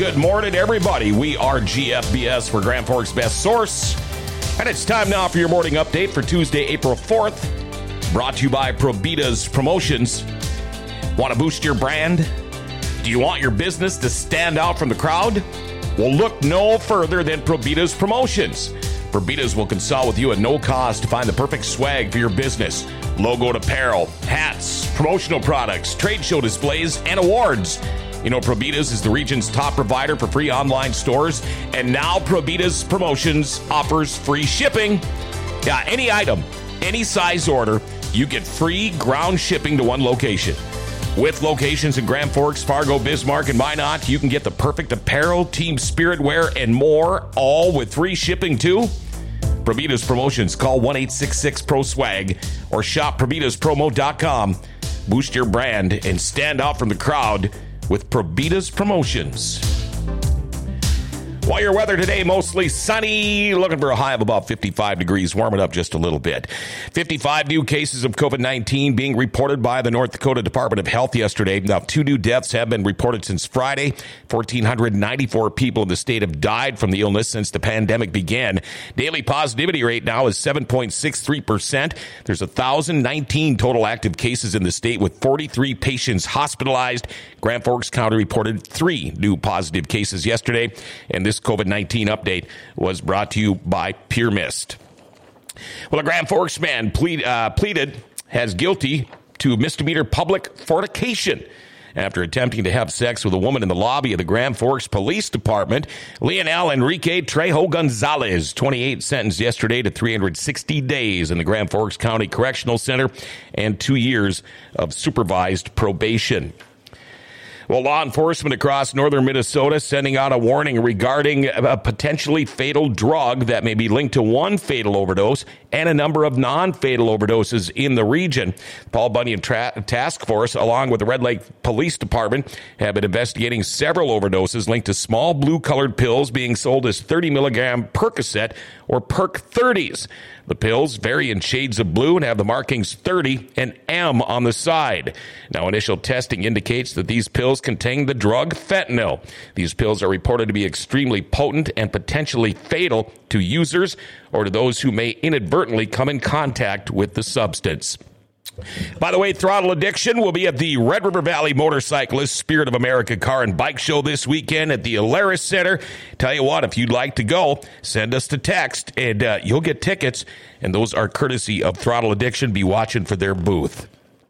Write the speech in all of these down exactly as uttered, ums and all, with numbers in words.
Good morning, everybody. We are G F B S for Grand Forks' best source. And it's time now for your morning update for Tuesday, April fourth. Brought to you by Probitas Promotions. Want to boost your brand? Do you want your business to stand out from the crowd? Well, look no further than Probitas Promotions. Probitas will consult with you at no cost to find the perfect swag for your business. Logoed apparel, hats, promotional products, trade show displays, and awards. You know, Probitas is the region's top provider for free online stores, and now Probitas Promotions offers free shipping. Yeah, any item, any size order, you get free ground shipping to one location. With locations in Grand Forks, Fargo, Bismarck, and Minot, you can get the perfect apparel, team spirit wear, and more, all with free shipping too. Probitas Promotions. Call one eight six six Pro Swag or shop probitas promo dot com. Boost your brand and stand out from the crowd with Probitas Promotions. While your weather today, mostly sunny, looking for a high of about fifty-five degrees, warming up just a little bit. fifty-five new cases of COVID nineteen being reported by the North Dakota Department of Health yesterday. Now, two new deaths have been reported since Friday. one thousand four hundred ninety-four people in the state have died from the illness since the pandemic began. Daily positivity rate now is seven point six three percent. There's one thousand nineteen total active cases in the state with forty-three patients hospitalized. Grand Forks County reported three new positive cases yesterday, and this COVID nineteen update was brought to you by Pure Mist. Well, a Grand Forks man plead, uh, pleaded as guilty to misdemeanor public fornication after attempting to have sex with a woman in the lobby of the Grand Forks Police Department. Leonel Enrique Trejo Gonzalez, twenty-eight, sentenced yesterday to three hundred sixty days in the Grand Forks County Correctional Center and two years of supervised probation. Well, law enforcement across northern Minnesota sending out a warning regarding a potentially fatal drug that may be linked to one fatal overdose and a number of non-fatal overdoses in the region. Paul Bunyan Tra- Task Force, along with the Red Lake Police Department, have been investigating several overdoses linked to small blue-colored pills being sold as thirty milligram Percocet or Perc thirties. The pills vary in shades of blue and have the markings thirty and M on the side. Now, initial testing indicates that these pills contain the drug fentanyl. These pills are reported to be extremely potent and potentially fatal to users or to those who may inadvertently come in contact with the substance. By the way, Throttle Addiction will be at the Red River Valley Motorcyclist Spirit of America Car and Bike Show this weekend at the Alaris Center. Tell you what, if you'd like to go, send us a text and uh, you'll get tickets. And those are courtesy of Throttle Addiction. Be watching for their booth.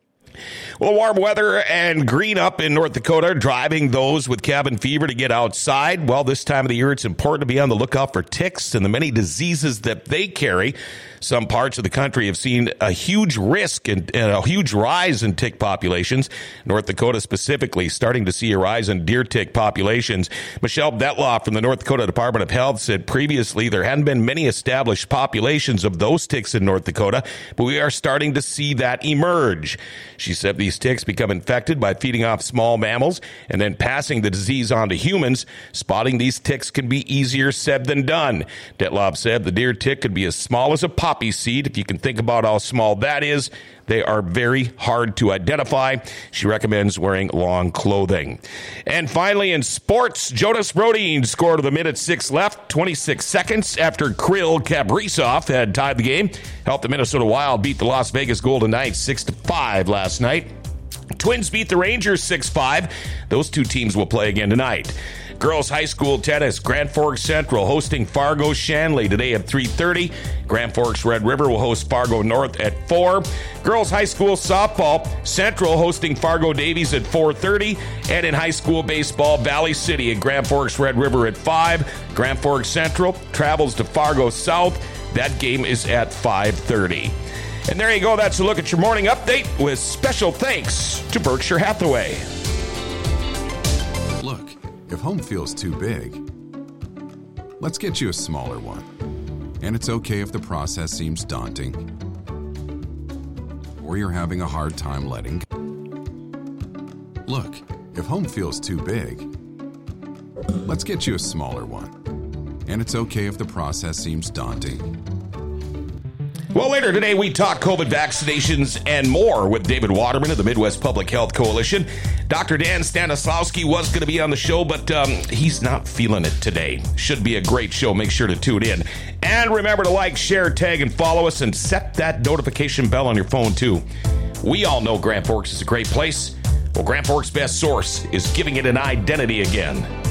Well, warm weather and green up in North Dakota, driving those with cabin fever to get outside. Well, this time of the year, it's important to be on the lookout for ticks and the many diseases that they carry. Some parts of the country have seen a huge risk and, and a huge rise in tick populations. North Dakota specifically starting to see a rise in deer tick populations. Michelle Detloff from the North Dakota Department of Health said previously there hadn't been many established populations of those ticks in North Dakota, but we are starting to see that emerge. She said these ticks become infected by feeding off small mammals and then passing the disease on to humans. Spotting these ticks can be easier said than done. Detloff said the deer tick could be as small as a poppy seed. If you can think about how small that is, they are very hard to identify. She recommends wearing long clothing. And finally, in sports, Jonas Brodin scored with a minute six left, twenty-six seconds after Kirill Kaprizov had tied the game. Helped the Minnesota Wild beat the Las Vegas Golden Knights six to five last night. Twins beat the Rangers six five. Those two teams will play again tonight. Girls high school tennis, Grand Forks Central hosting Fargo Shanley today at three thirty. Grand Forks Red River will host Fargo North at four. Girls high school softball, Central hosting Fargo Davies at four thirty. And in high school baseball, Valley City and Grand Forks Red River at five. Grand Forks Central travels to Fargo South. That game is at five thirty. And there you go. That's a look at your morning update with special thanks to Berkshire Hathaway. Look, if home feels too big, let's get you a smaller one. And it's okay if the process seems daunting or you're having a hard time letting go. Look, if home feels too big, let's get you a smaller one. And it's okay if the process seems daunting Well, later today, we talk COVID vaccinations and more with David Waterman of the Midwest Public Health Coalition. Doctor Dan Stanislawski was going to be on the show, but um, he's not feeling it today. Should be a great show. Make sure to tune in. And remember to like, share, tag, and follow us, and set that notification bell on your phone, too. We all know Grand Forks is a great place. Well, Grand Forks' best source is giving it an identity again.